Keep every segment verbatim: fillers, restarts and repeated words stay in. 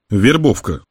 Вербовка.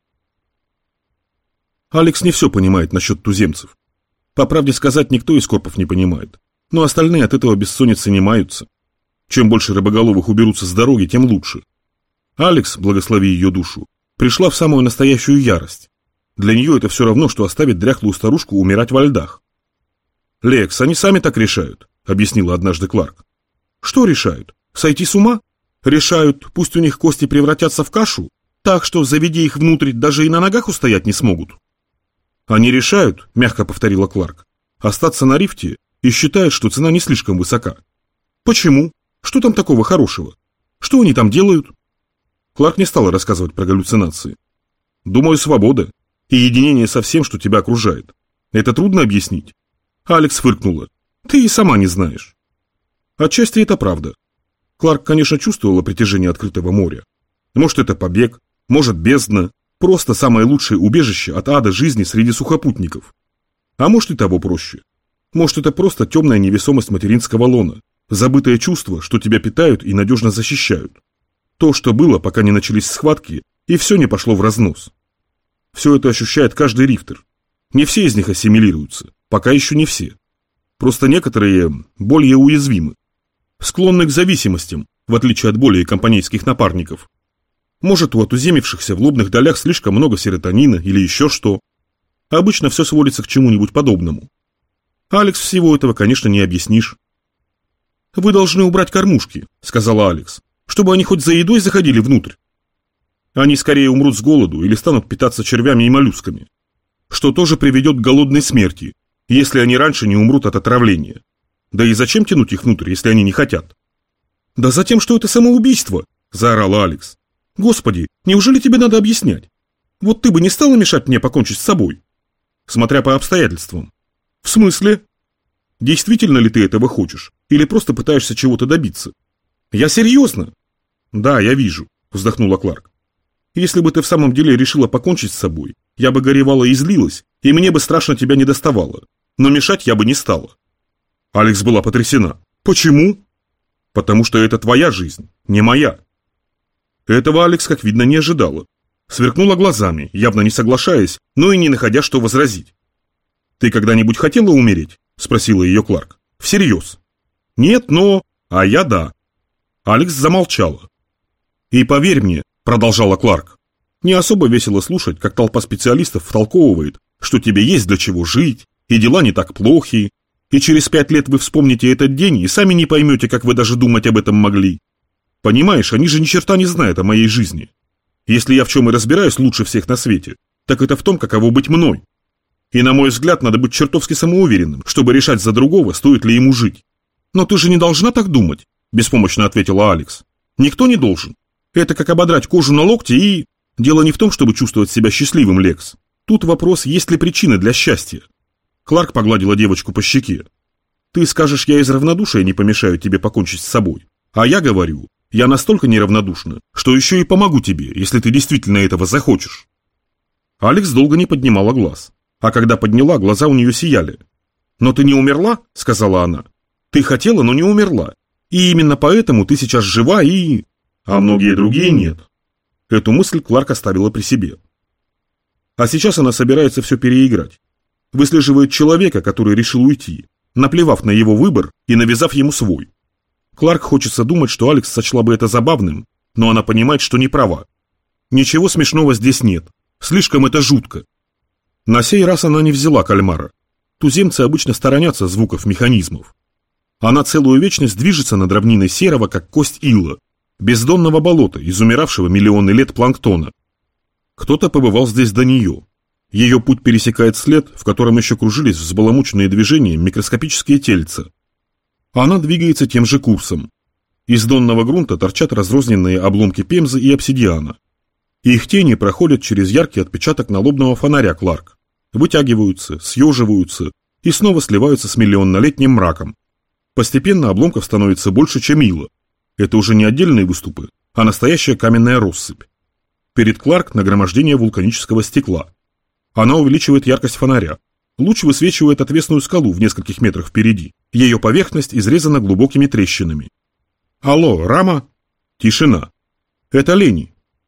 Алекс не все понимает насчет туземцев. По правде сказать, никто из корпов не понимает. Но остальные от этого бессонницы не маются. Чем больше рыбоголовых уберутся с дороги, тем лучше. Алекс, благослови ее душу, пришла в самую настоящую ярость. Для нее это все равно, что оставить дряхлую старушку умирать во льдах. «Лекс, они сами так решают», — объяснила однажды Кларк. «Что решают? Сойти с ума? Решают, пусть у них кости превратятся в кашу, так что, заведи их внутрь, даже и на ногах устоять не смогут». «Они решают», — мягко повторила Кларк, — «остаться на рифте и считают, что цена не слишком высока». «Почему? Что там такого хорошего? Что они там делают?» Кларк не стала рассказывать про галлюцинации. «Думаю, свобода и единение со всем, что тебя окружает. Это трудно объяснить?» Алекс фыркнула. «Ты и сама не знаешь». Отчасти это правда. Кларк, конечно, чувствовала притяжение открытого моря. Может, это побег, может, бездна, просто самое лучшее убежище от ада жизни среди сухопутников. А может, и того проще. Может, это просто темная невесомость материнского лона, забытое чувство, что тебя питают и надежно защищают. То, что было, пока не начались схватки, и все не пошло в разнос. Все это ощущает каждый рифтер. Не все из них ассимилируются, пока еще не все. Просто некоторые более уязвимы, склонны к зависимостям, в отличие от более компанейских напарников. Может, у отуземившихся в лобных долях слишком много серотонина или еще что. Обычно все сводится к чему-нибудь подобному. Алекс всего этого, конечно, не объяснишь. «Вы должны убрать кормушки», — сказала Алекс, «чтобы они хоть за едой заходили внутрь. Они скорее умрут с голоду или станут питаться червями и моллюсками, что тоже приведет к голодной смерти, если они раньше не умрут от отравления. Да и зачем тянуть их внутрь, если они не хотят?» «Да за тем, что это самоубийство», — заорала Алекс. «Господи, неужели тебе надо объяснять? Вот ты бы не стала мешать мне покончить с собой?» «Смотря по обстоятельствам». «В смысле?» «Действительно ли ты этого хочешь? Или просто пытаешься чего-то добиться?» «Я серьезно?» «Да, я вижу», — вздохнула Кларк. «Если бы ты в самом деле решила покончить с собой, я бы горевала и злилась, и мне бы страшно тебя не доставало. Но мешать я бы не стала». Алекс была потрясена. «Почему?» «Потому что это твоя жизнь, не моя». Этого Алекс, как видно, не ожидала. Сверкнула глазами, явно не соглашаясь, но и не находя, что возразить. «Ты когда-нибудь хотела умереть?» — спросила ее Кларк. «Всерьез?» «Нет, но...» «А я да». Алекс замолчала. «И поверь мне», — продолжала Кларк, «не особо весело слушать, как толпа специалистов втолковывает, что тебе есть для чего жить, и дела не так плохи, и через пять лет вы вспомните этот день и сами не поймете, как вы даже думать об этом могли. Понимаешь, они же ни черта не знают о моей жизни. Если я в чем и разбираюсь лучше всех на свете, так это в том, каково быть мной. И, на мой взгляд, надо быть чертовски самоуверенным, чтобы решать за другого, стоит ли ему жить». «Но ты же не должна так думать», — беспомощно ответила Алекс. «Никто не должен. Это как ободрать кожу на локте и...» «Дело не в том, чтобы чувствовать себя счастливым, Лекс. Тут вопрос, есть ли причины для счастья». Кларк погладила девочку по щеке. «Ты скажешь, я из равнодушия не помешаю тебе покончить с собой. А я говорю, я настолько неравнодушна, что еще и помогу тебе, если ты действительно этого захочешь». Алекс долго не поднимала глаз. А когда подняла, глаза у нее сияли. «Но ты не умерла?» — сказала она. «Ты хотела, но не умерла. И именно поэтому ты сейчас жива и... а многие другие нет». Эту мысль Кларк оставила при себе. А сейчас она собирается все переиграть. Выслеживает человека, который решил уйти, наплевав на его выбор и навязав ему свой. Кларк хочется думать, что Алекс сочла бы это забавным, но она понимает, что не права. Ничего смешного здесь нет. Слишком это жутко. На сей раз она не взяла кальмара. Туземцы обычно сторонятся звуков механизмов. Она целую вечность движется над равниной серого, как кость ила, бездонного болота, изумиравшего миллионы лет планктона. Кто-то побывал здесь до нее. Ее путь пересекает след, в котором еще кружились взбаламученные движения микроскопические тельца. Она двигается тем же курсом. Из донного грунта торчат разрозненные обломки пемзы и обсидиана. Их тени проходят через яркий отпечаток налобного фонаря Кларк, вытягиваются, съеживаются и снова сливаются с миллионнолетним мраком. Постепенно обломков становится больше, чем ила. Это уже не отдельные выступы, а настоящая каменная россыпь. Перед Кларк нагромождение вулканического стекла. Она увеличивает яркость фонаря. Луч высвечивает отвесную скалу в нескольких метрах впереди. Ее поверхность изрезана глубокими трещинами. «Алло, Рама?» Тишина. «Это Лени».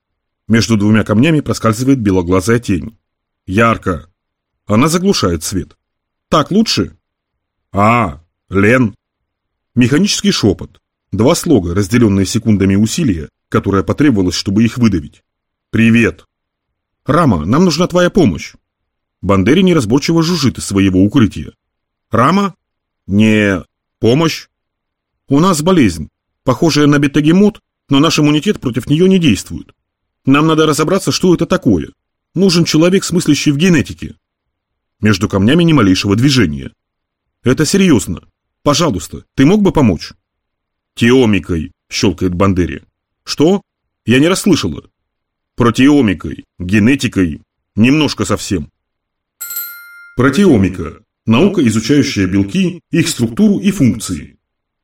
Между двумя камнями проскальзывает белоглазая тень. Ярко. Она заглушает свет. Так лучше? А, Лен. Механический шепот. Два слога, разделенные секундами усилия, которое потребовалось, чтобы их выдавить. Привет. Рама, нам нужна твоя помощь. Бандери неразборчиво жужжит из своего укрытия. Рама? Не... помощь? У нас болезнь, похожая на бета-гемот, но наш иммунитет против нее не действует. Нам надо разобраться, что это такое. Нужен человек, смыслящий в генетике. Между камнями ни малейшего движения. Это серьезно. Пожалуйста, ты мог бы помочь? Теомикой, щелкает Бандери. Что? Я не расслышала. Протеомикой, генетикой, немножко совсем. Протеомика. Наука, изучающая белки, их структуру и функции.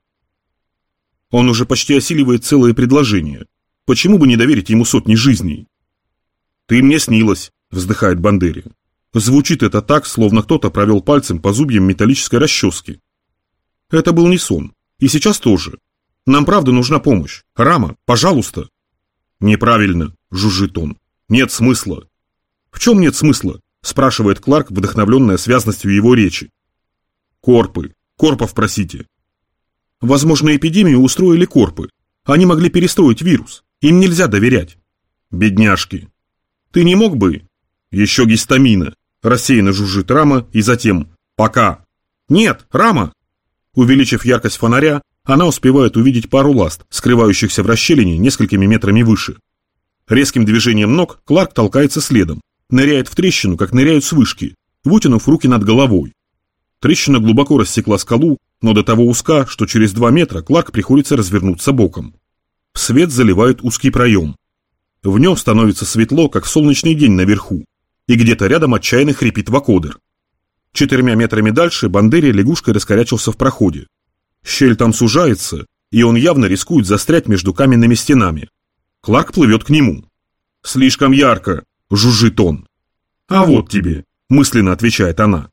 Он уже почти осиливает целое предложение. Почему бы не доверить ему сотни жизней? «Ты мне снилась», — вздыхает Бандери. Звучит это так, словно кто-то провел пальцем по зубьям металлической расчески. Это был не сон. И сейчас тоже. Нам правда нужна помощь. Рама, пожалуйста. Неправильно, жужжит он. Нет смысла. В чем нет смысла? Спрашивает Кларк, вдохновленная связностью его речи. Корпы. Корпов просите. Возможно, эпидемию устроили корпы. Они могли перестроить вирус. Им нельзя доверять. Бедняжки. Ты не мог бы... Еще гистамина. Рассеянно жужжит Рама и затем... Пока. Нет, Рама. Увеличив яркость фонаря, она успевает увидеть пару ласт, скрывающихся в расщелине несколькими метрами выше. Резким движением ног Кларк толкается следом, ныряет в трещину, как ныряют с вышки, вытянув руки над головой. Трещина глубоко рассекла скалу, но до того узка, что через два метра Кларк приходится развернуться боком. Свет заливает узкий проем. В нем становится светло, как в солнечный день наверху, и где-то рядом отчаянно хрипит вакодер. Четырьмя метрами дальше Бандери лягушкой раскорячился в проходе. Щель там сужается, и он явно рискует застрять между каменными стенами. Кларк плывет к нему. «Слишком ярко!» – жужжит он. «А вот тебе!» – мысленно отвечает она.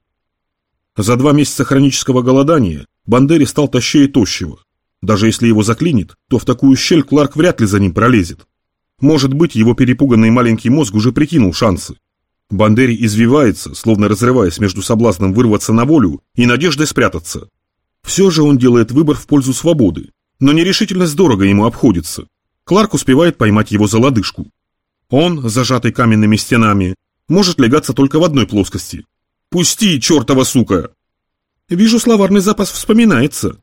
За два месяца хронического голодания Бандери стал тощее тощего. Даже если его заклинит, то в такую щель Кларк вряд ли за ним пролезет. Может быть, его перепуганный маленький мозг уже прикинул шансы. Бандери извивается, словно разрываясь между соблазном вырваться на волю и надеждой спрятаться. Все же он делает выбор в пользу свободы, но нерешительность дорого ему обходится. Кларк успевает поймать его за лодыжку. Он, зажатый каменными стенами, может легаться только в одной плоскости. «Пусти, чертова сука!» Вижу, словарный запас вспоминается.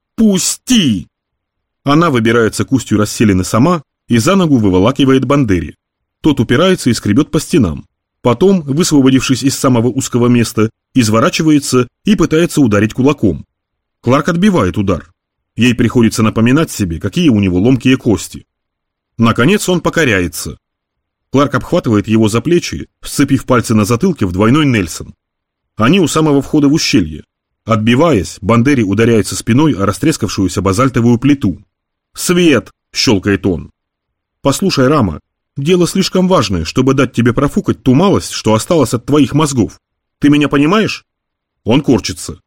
«Пусти!» Она выбирается к устью расселены сама и за ногу выволакивает Бандери. Тот упирается и скребет по стенам. Потом, высвободившись из самого узкого места, изворачивается и пытается ударить кулаком. Кларк отбивает удар. Ей приходится напоминать себе, какие у него ломкие кости. Наконец он покоряется. Кларк обхватывает его за плечи, сцепив пальцы на затылке в двойной Нельсон. Они у самого входа в ущелье. Отбиваясь, Бандери ударяется спиной о растрескавшуюся базальтовую плиту. «Свет!» – щелкает он. «Послушай, Рама, дело слишком важное, чтобы дать тебе профукать ту малость, что осталось от твоих мозгов. Ты меня понимаешь?» Он корчится.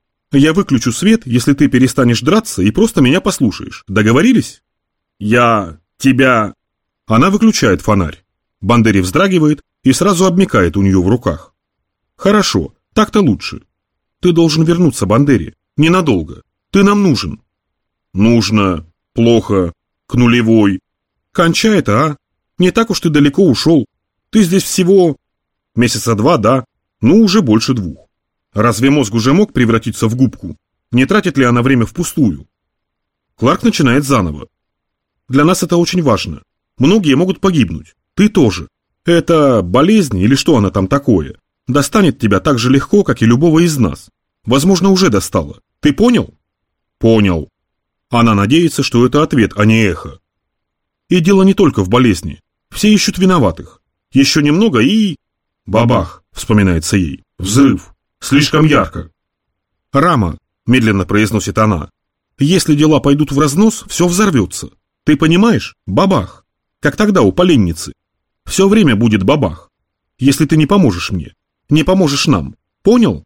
«Я выключу свет, если ты перестанешь драться и просто меня послушаешь. Договорились?» «Я... тебя...» Она выключает фонарь. Бандери вздрагивает и сразу обмякает у нее в руках. «Хорошо, так-то лучше. Ты должен вернуться, Бандери. Ненадолго. Ты нам нужен». «Нужно. Плохо. К нулевой». «Кончай это, а? Не так уж ты далеко ушел. Ты здесь всего... месяца два, да? Ну, уже больше двух. Разве мозг уже мог превратиться в губку? Не тратит ли она время впустую?» Кларк начинает заново. «Для нас это очень важно. Многие могут погибнуть. Ты тоже. Это болезнь или что она там такое? Достанет тебя так же легко, как и любого из нас. Возможно, уже достала. Ты понял?» «Понял». Она надеется, что это ответ, а не эхо. И дело не только в болезни. Все ищут виноватых. Еще немного и... Бабах, вспоминается ей. Взрыв. Слишком ярко. «Рама», медленно произносит она, «если дела пойдут в разнос, все взорвется. Ты понимаешь? Бабах. Как тогда у поленницы. Все время будет бабах. Если ты не поможешь мне. Не поможешь нам. Понял?»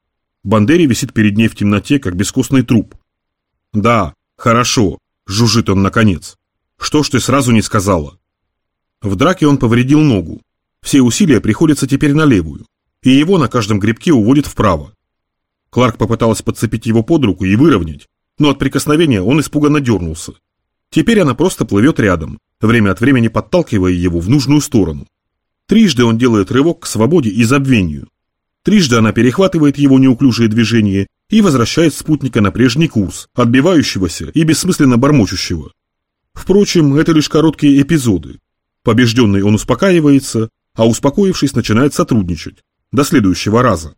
Бандери висит перед ней в темноте, как бескостный труп. «Да, хорошо», жужжит он наконец. «Что ж ты сразу не сказала?» В драке он повредил ногу. Все усилия приходятся теперь на левую, и его на каждом гребке уводит вправо. Кларк попыталась подцепить его под руку и выровнять, но от прикосновения он испуганно дернулся. Теперь она просто плывет рядом, время от времени подталкивая его в нужную сторону. Трижды он делает рывок к свободе и забвению. Трижды она перехватывает его неуклюжие движения и возвращает спутника на прежний курс, отбивающегося и бессмысленно бормочущего. Впрочем, это лишь короткие эпизоды. Побежденный он успокаивается, а успокоившись, начинает сотрудничать. До следующего раза.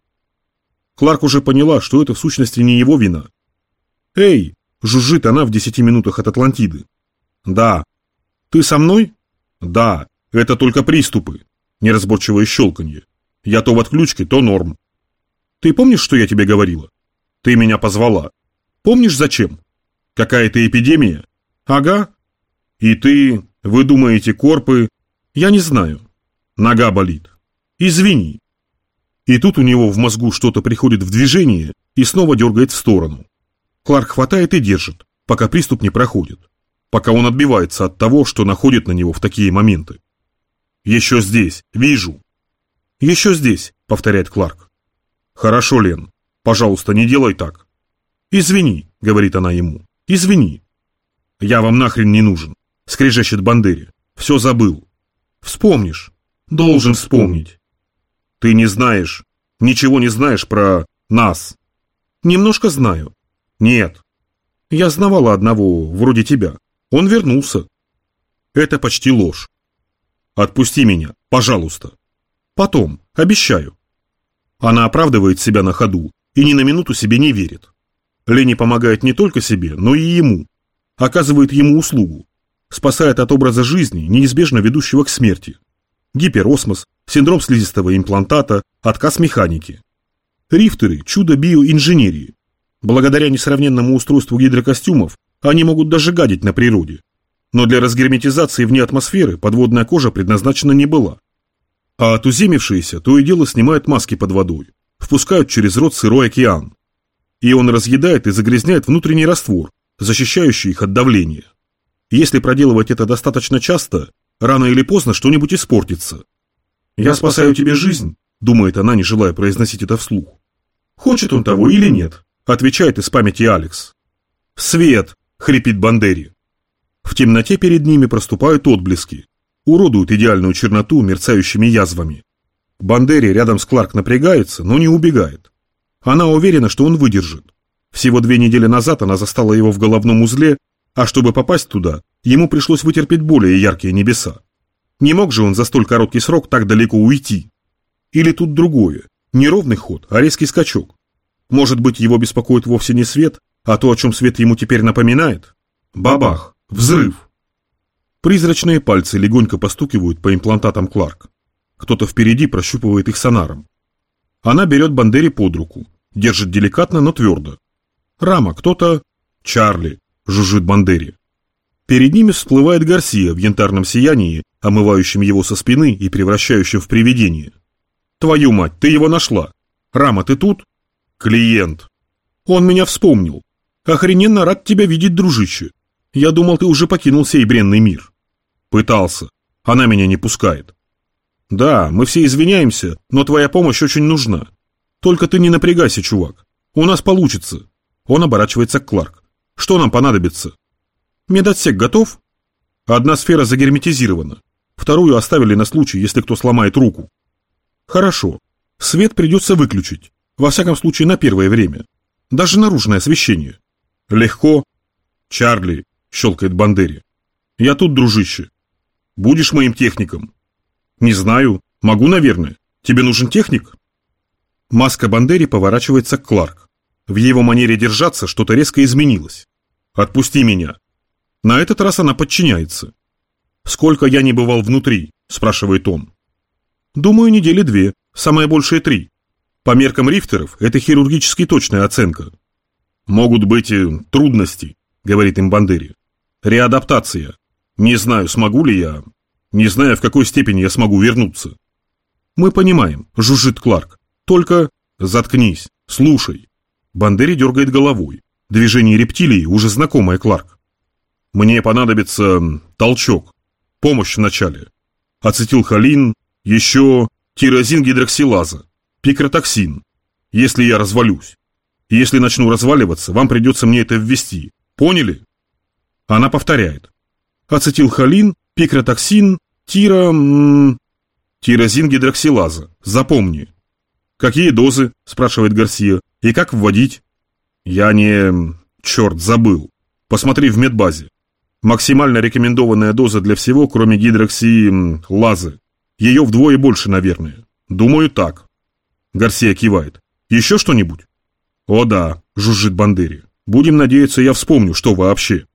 Кларк уже поняла, что это в сущности не его вина. «Эй!» – жужжит она в десяти минутах от Атлантиды. «Да». «Ты со мной?» «Да, это только приступы». Неразборчивое щелканье. «Я то в отключке, то норм». «Ты помнишь, что я тебе говорила?» «Ты меня позвала». «Помнишь, зачем?» «Какая-то эпидемия?» «Ага». «И ты... Вы думаете, корпы...» «Я не знаю». «Нога болит». «Извини». И тут у него в мозгу что-то приходит в движение и снова дергает в сторону. Кларк хватает и держит, пока приступ не проходит. Пока он отбивается от того, что находит на него в такие моменты. «Еще здесь, вижу». «Еще здесь», — повторяет Кларк. «Хорошо, Лен, пожалуйста, не делай так». «Извини», — говорит она ему, — «извини». «Я вам нахрен не нужен», — скрежещет Бандери. «Все забыл». «Вспомнишь». «Должен вспомнить». «Ты не знаешь, ничего не знаешь про нас». «Немножко знаю». «Нет». «Я знавала одного, вроде тебя. Он вернулся». «Это почти ложь». «Отпусти меня, пожалуйста». «Потом, обещаю». Она оправдывает себя на ходу и ни на минуту себе не верит. Ленни помогает не только себе, но и ему. Оказывает ему услугу. Спасает от образа жизни, неизбежно ведущего к смерти. Гиперосмос, синдром слизистого имплантата, отказ механики. Рифтеры – чудо биоинженерии. Благодаря несравненному устройству гидрокостюмов они могут даже гадить на природе. Но для разгерметизации вне атмосферы подводная кожа предназначена не была. А отуземившиеся то и дело снимают маски под водой, впускают через рот сырой океан. И он разъедает и загрязняет внутренний раствор, защищающий их от давления. Если проделывать это достаточно часто, рано или поздно что-нибудь испортится. «Я спасаю тебе жизнь», — думает она, не желая произносить это вслух. «Хочет он того или нет?» — отвечает из памяти Алекс. «Свет!» — хрипит Бандери. В темноте перед ними проступают отблески, уродуют идеальную черноту мерцающими язвами. Бандери рядом с Кларк напрягается, но не убегает. Она уверена, что он выдержит. Всего две недели назад она застала его в головном узле, а чтобы попасть туда, ему пришлось вытерпеть более яркие небеса. Не мог же он за столь короткий срок так далеко уйти? Или тут другое, не ровный ход, а резкий скачок? Может быть, его беспокоит вовсе не свет, а то, о чем свет ему теперь напоминает? Бабах! Взрыв! Призрачные пальцы легонько постукивают по имплантатам Кларк. Кто-то впереди прощупывает их сонаром. Она берет Бандери под руку, держит деликатно, но твердо. Рама, кто-то... Чарли, жужжит Бандери. Перед ними всплывает Гарсия в янтарном сиянии, омывающем его со спины и превращающем в привидение. Твою мать, ты его нашла! Рама, ты тут? Клиент. Он меня вспомнил. Охрененно рад тебя видеть, дружище. Я думал, ты уже покинул сей бренный мир. Пытался. Она меня не пускает. Да, мы все извиняемся, но твоя помощь очень нужна. Только ты не напрягайся, чувак. У нас получится. Он оборачивается к Кларк. Что нам понадобится? Медотсек готов? Одна сфера загерметизирована. Вторую оставили на случай, если кто сломает руку. Хорошо. Свет придется выключить. Во всяком случае, на первое время. Даже наружное освещение. Легко. Чарли, щелкает Бандери. Я тут, дружище. Будешь моим техником? Не знаю. Могу, наверное. Тебе нужен техник? Маска Бандери поворачивается к Кларк. В его манере держаться что-то резко изменилось. Отпусти меня. На этот раз она подчиняется. Сколько я не бывал внутри, спрашивает он. Думаю, недели две, самое большее три. По меркам рифтеров это хирургически точная оценка. Могут быть и трудности, говорит им Бандери. Реадаптация. Не знаю, смогу ли я. Не знаю, в какой степени я смогу вернуться. Мы понимаем, жужжит Кларк. Только заткнись, слушай. Бандери дергает головой. Движение рептилии уже знакомое Кларк. Мне понадобится толчок. Помощь вначале. ацетилхолин, еще тирозингидроксилаза, пикротоксин. Если я развалюсь. Если начну разваливаться, вам придется мне это ввести. Поняли? Она повторяет. Ацетилхолин, пикротоксин, тиро... тирозингидроксилаза. Запомни. Какие дозы? Спрашивает Гарсия. И как вводить? Я не... Черт, забыл. Посмотри в медбазе. Максимально рекомендованная доза для всего, кроме гидроксилазы. Ее вдвое больше, наверное. Думаю, так. Гарсия кивает. Еще что-нибудь? О да, жужжит Бандери. Будем надеяться, я вспомню, что вообще.